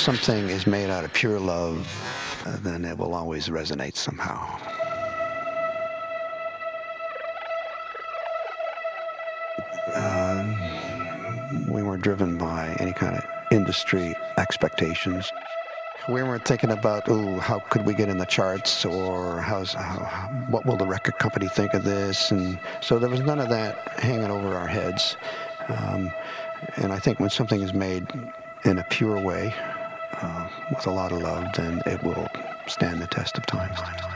something is made out of pure love, then it will always resonate somehow. We weren't driven by any kind of industry expectations. We weren't thinking about, how could we get in the charts, or what will the record company think of this? And so there was none of that hanging over our heads. And I think when something is made in a pure way, with a lot of love, then it will stand the test of time.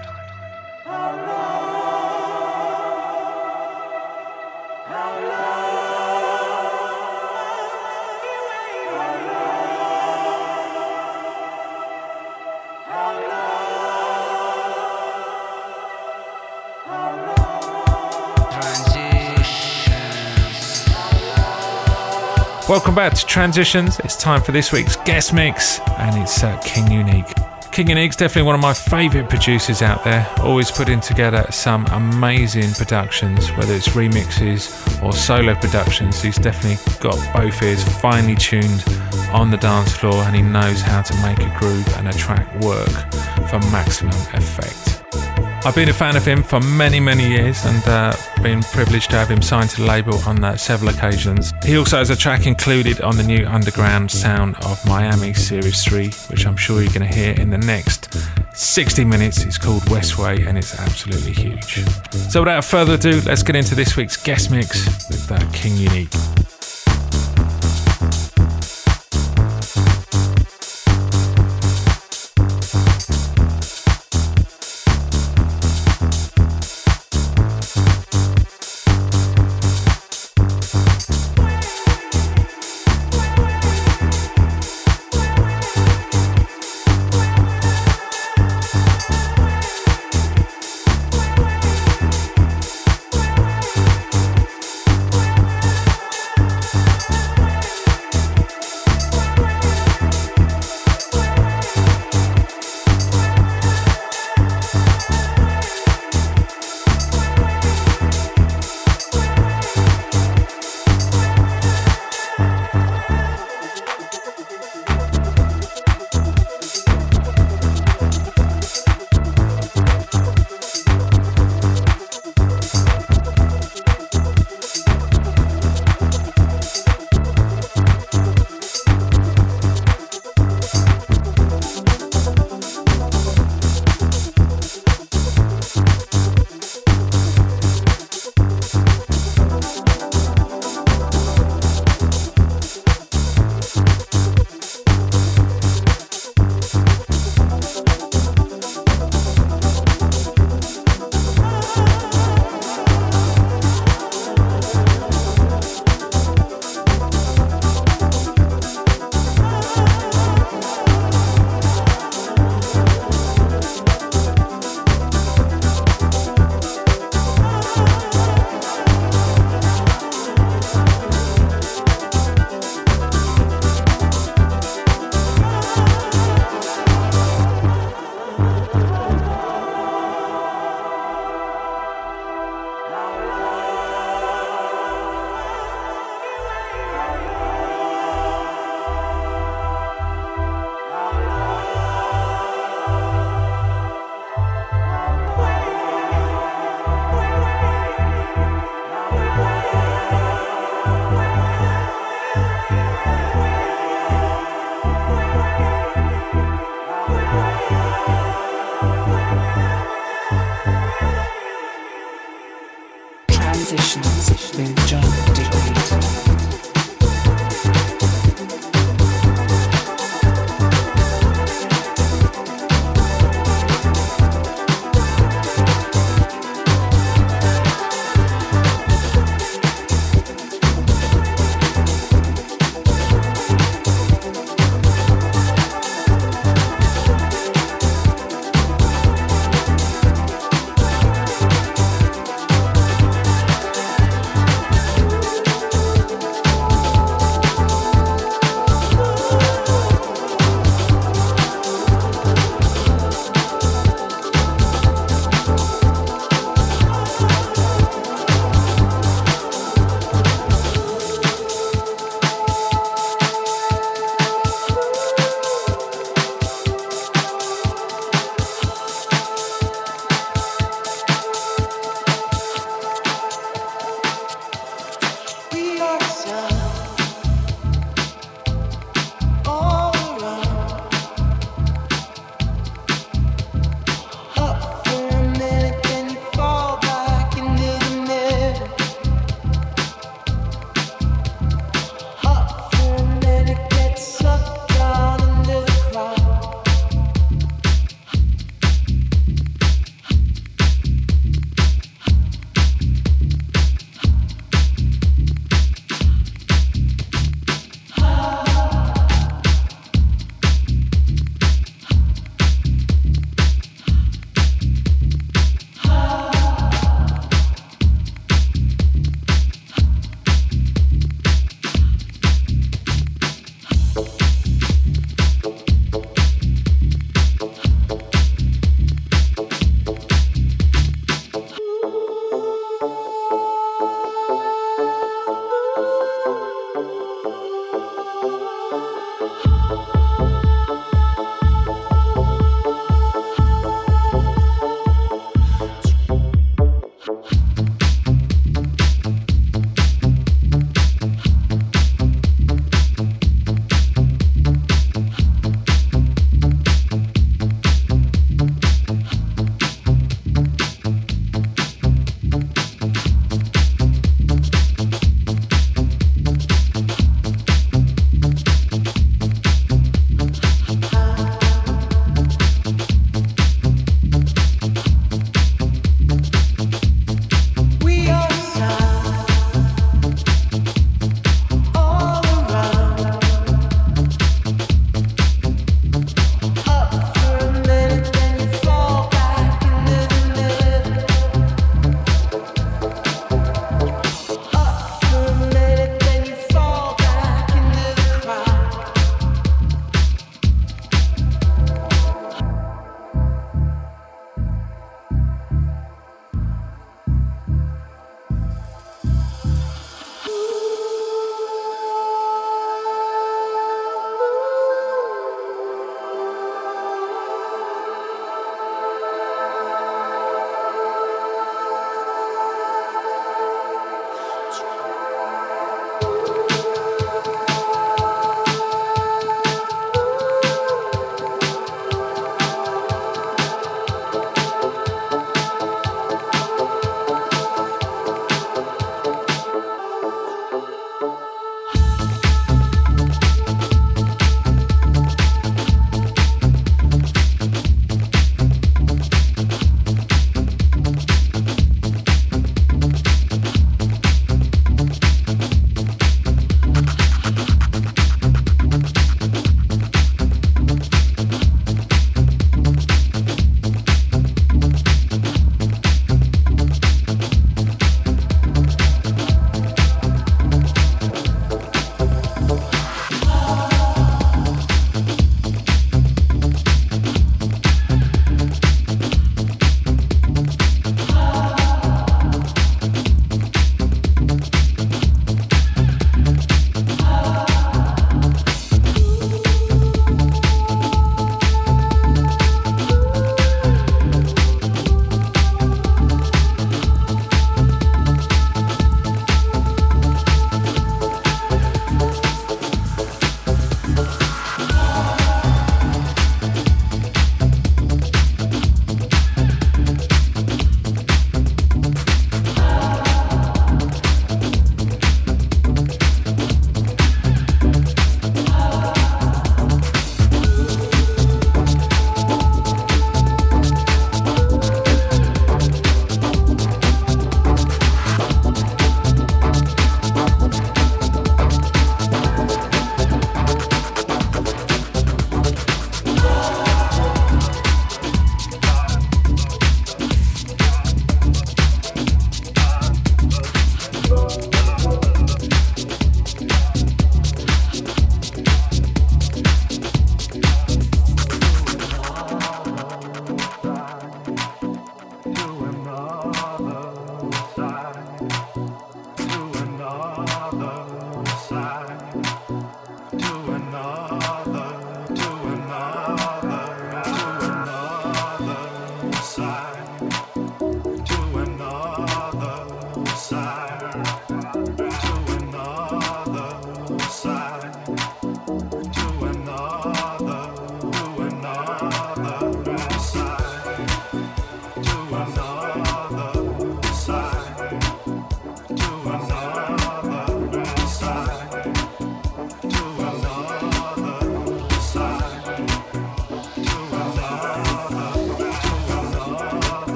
Welcome back to Transitions. It's time for this week's guest mix, and it's King Unique. King Unique's definitely one of my favourite producers out there, always putting together some amazing productions, whether it's remixes or solo productions. He's definitely got both ears finely tuned on the dance floor, and he knows how to make a groove and a track work for maximum effect. I've been a fan of him for many, many years, and been privileged to have him signed to the label on several occasions. He also has a track included on the new Underground Sound of Miami Series 3, which I'm sure you're going to hear in the next 60 minutes. It's called Westway, and it's absolutely huge. So without further ado, let's get into this week's guest mix with King Unique.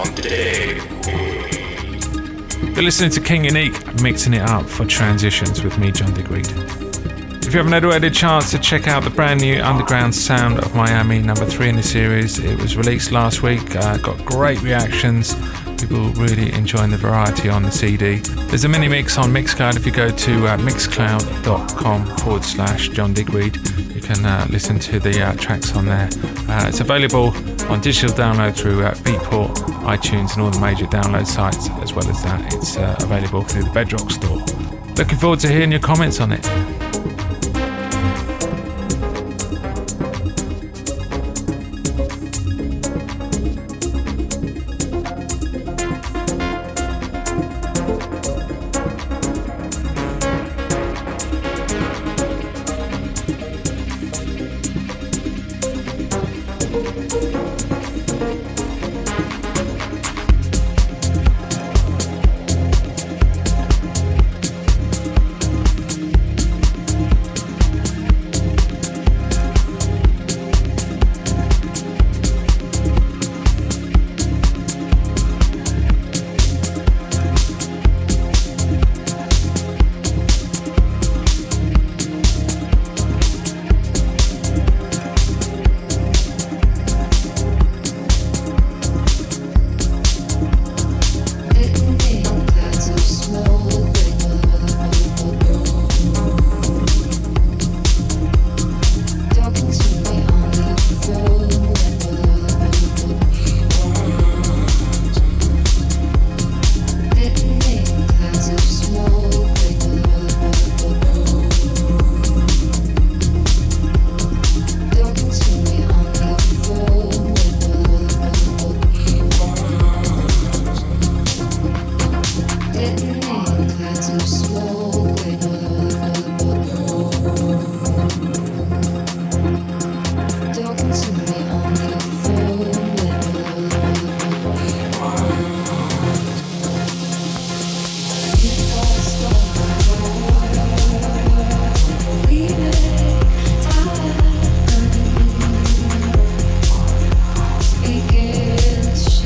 You're listening to King Unique, mixing it up for Transitions with me, John Digweed. If you haven't already had a chance to check out the brand new Underground Sound of Miami, number 3 in the series, it was released last week, got great reactions. People really enjoying the variety on the CD. There's a mini mix on Mixcloud. If you go to mixcloud.com/John Digweed, you can listen to the tracks on there. It's available on digital download through Beatport, iTunes and all the major download sites. As well as that, it's available through the Bedrock store. Looking forward to hearing your comments on it.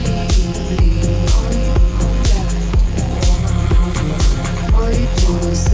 All you do is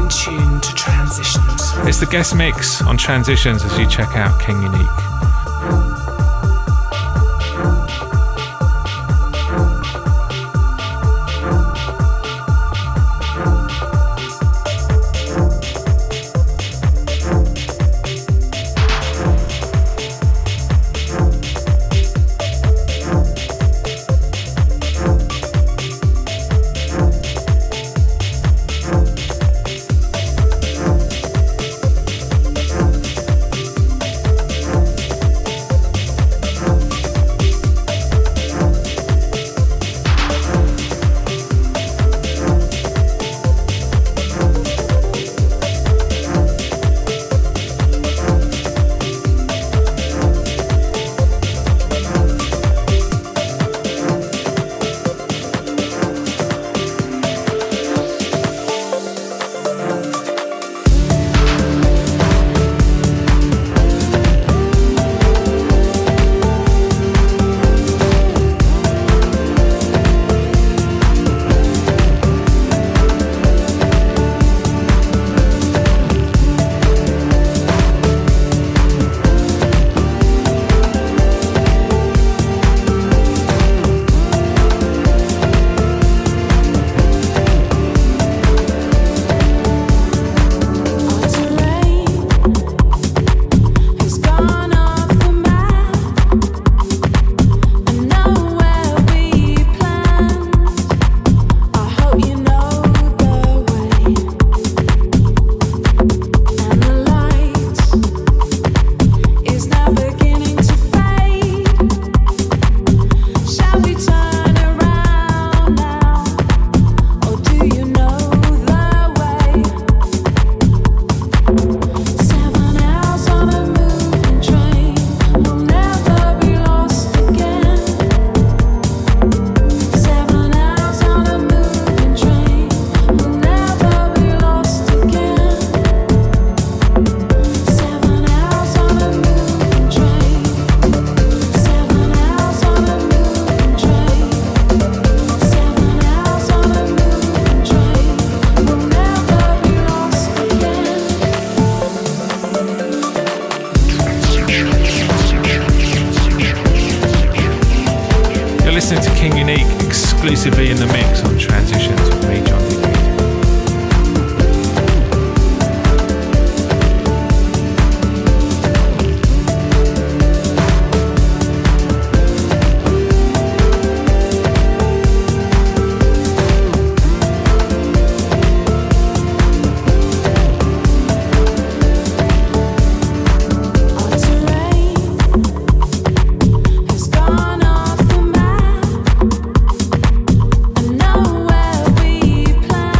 It's the guest mix on Transitions as you check out King Unique. listening to King Unique exclusively in the mix on Transitions with me, John Digweed. Plan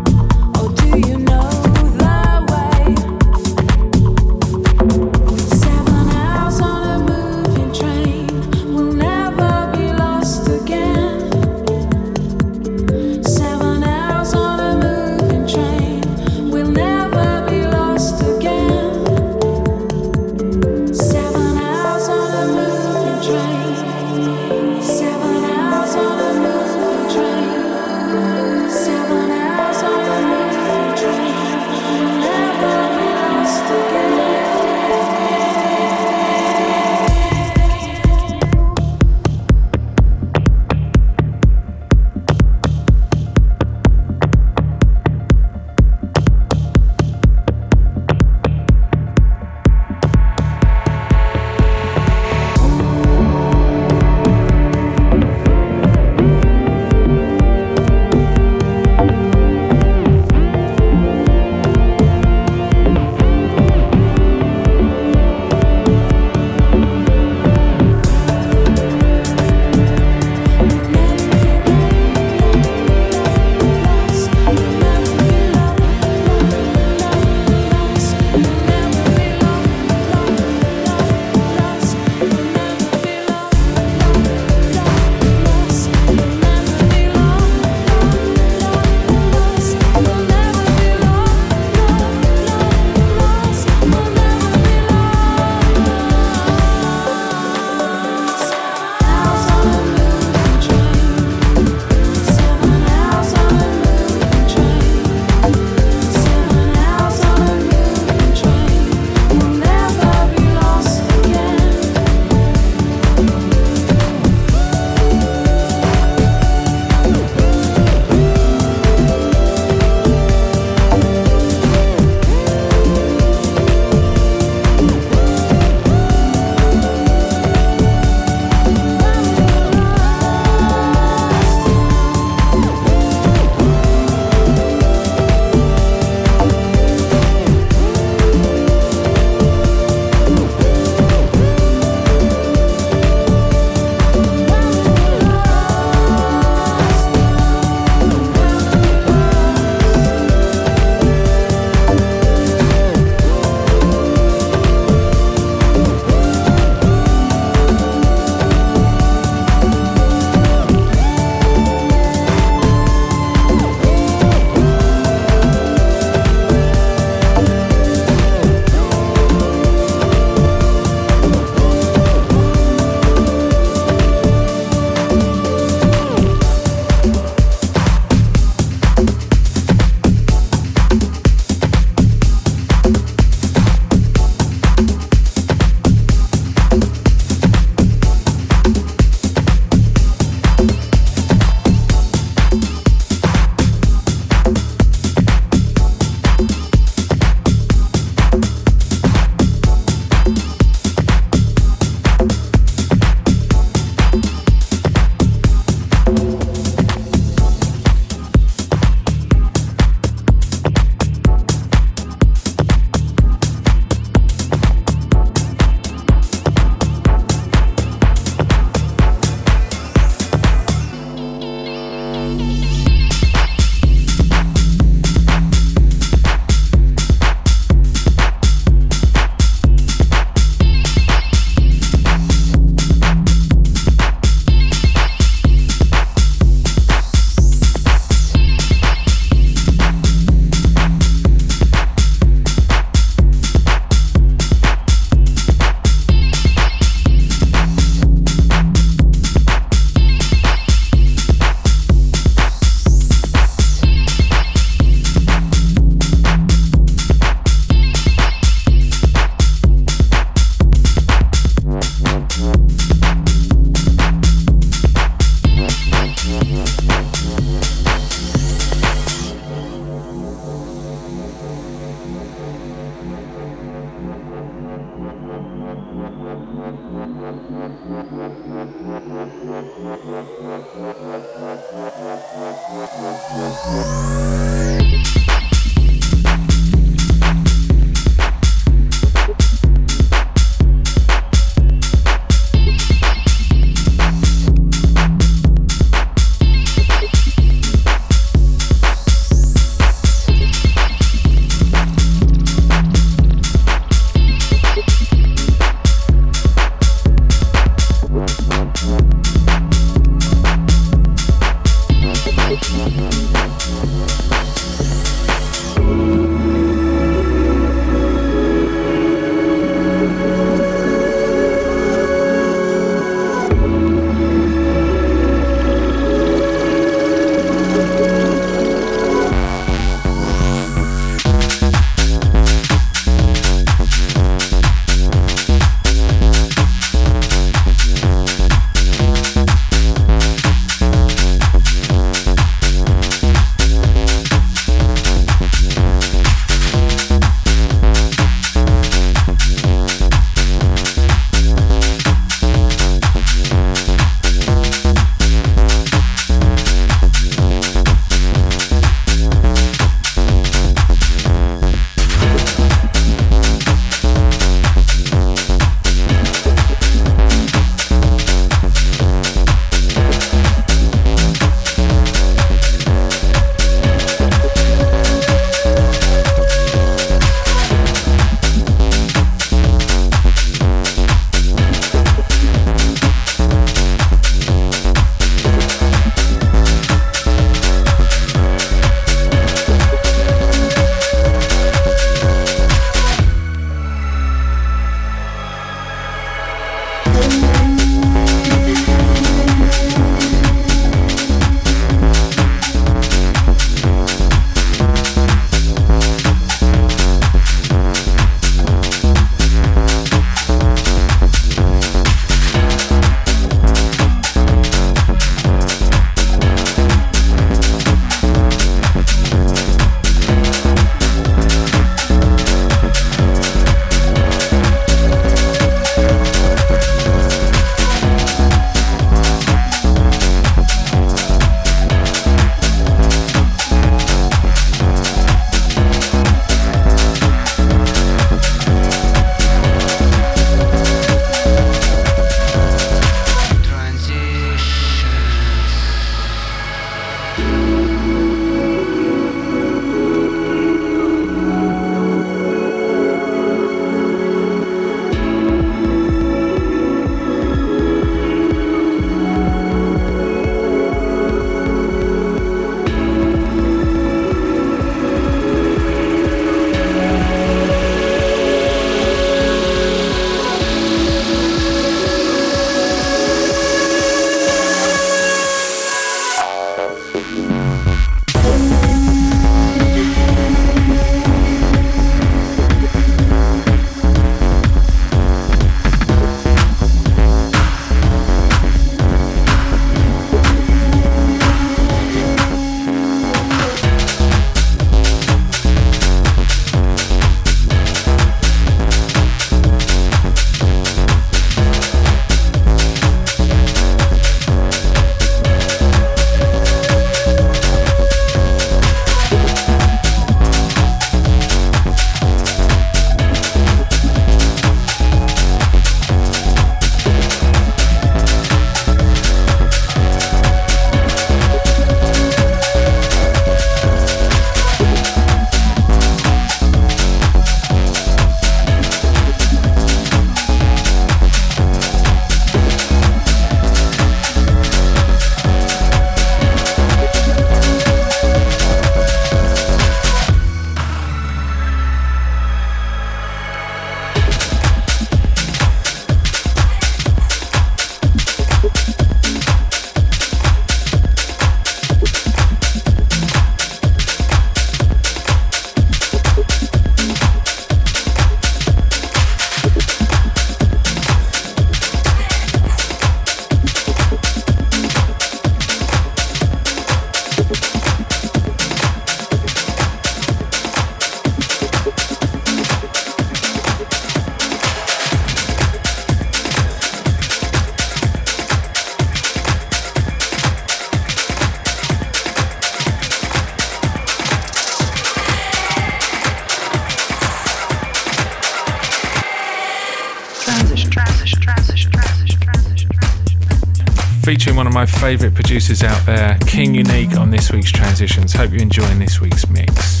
featuring one of my favourite producers out there, King Unique, on this week's Transitions. Hope you're enjoying this week's mix.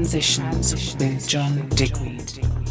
Transitions with John Digweed.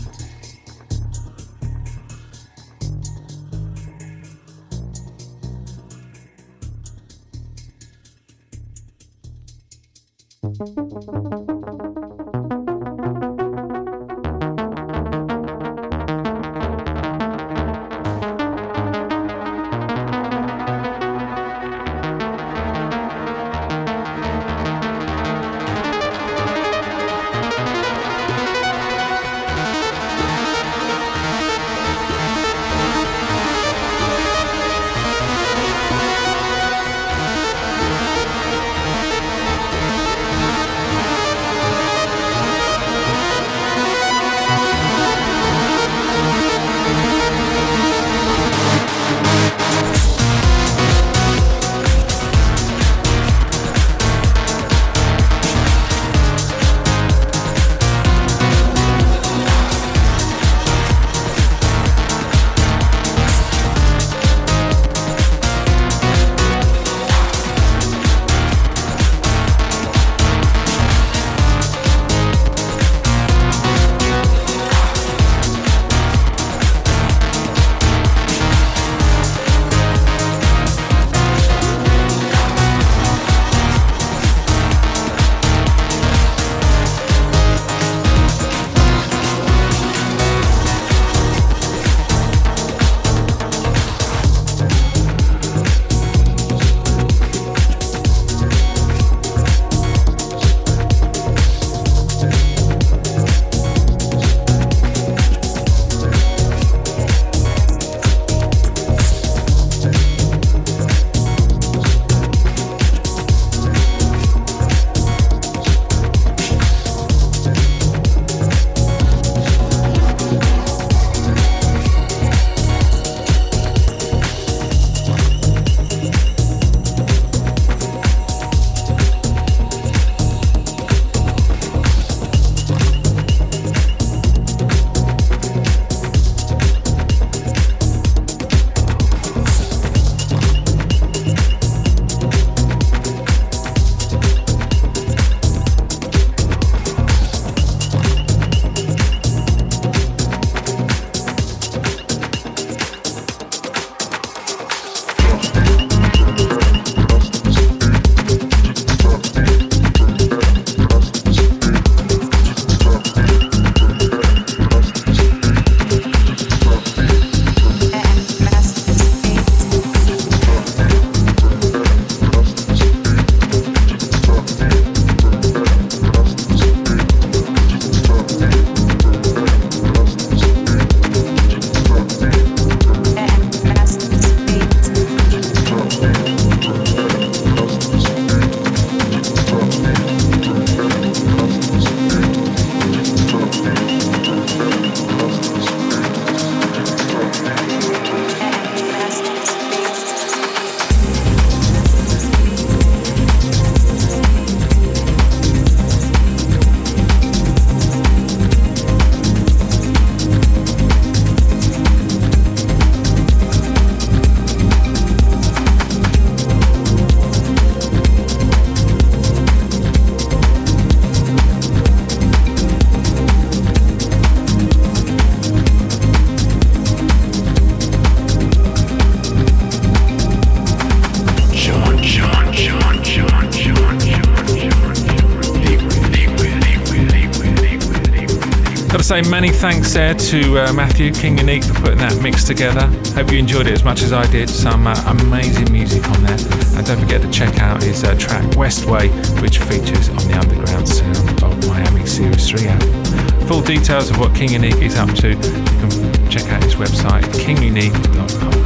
Say many thanks there to Matthew, King Unique, for putting that mix together. Hope you enjoyed it as much as I did. Some amazing music on there. And don't forget to check out his track Westway, which features on the Underground Sound of Miami Series 3 album. Full details of what King Unique is up to, you can check out his website, kingunique.com.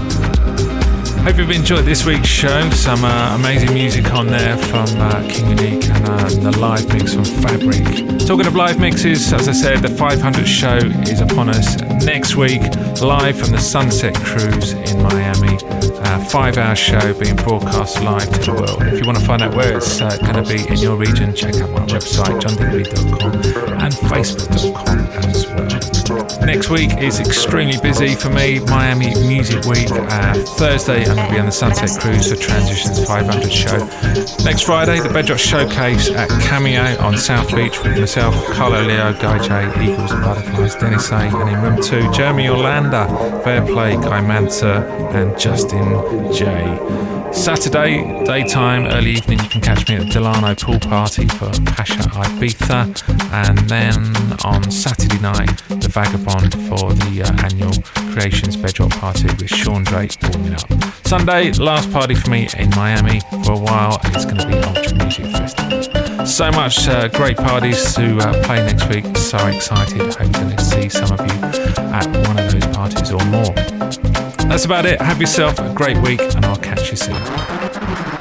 Hope you've enjoyed this week's show. Some amazing music on there from King Unique and the live mix from Fabric. Talking of live mixes, as I said, the 500th show is upon us next week, live from the Sunset Cruise in Miami. 5-hour show being broadcast live to the world. If you want to find out where it's going to be in your region, check out my website, johndigweed.com and facebook.com as well. Next week is extremely busy for me. Miami Music Week. Thursday, I'm going to be on the Sunset Cruise for Transitions 500 show. Next Friday, the Bedrock Showcase at Cameo on South Beach with myself, Carlo Leo, Guy J, Eagles and Butterflies, Dennis A, and in Room 2, Jeremy Orlando, Fair Play, Guy Manter, and Justin J. Saturday, daytime, early evening, you can catch me at the Delano Pool Party for Pasha Ibiza, and then on Saturday night, the Vagabond for the annual Creations Bedrock Party with Sean Drake warming up. Sunday, last party for me in Miami for a while. It's going to be Ultra Music Festival. So much great parties to play next week. So excited. Hoping to see some of you at one of those parties or more. That's about it. Have yourself a great week, and I'll catch you soon.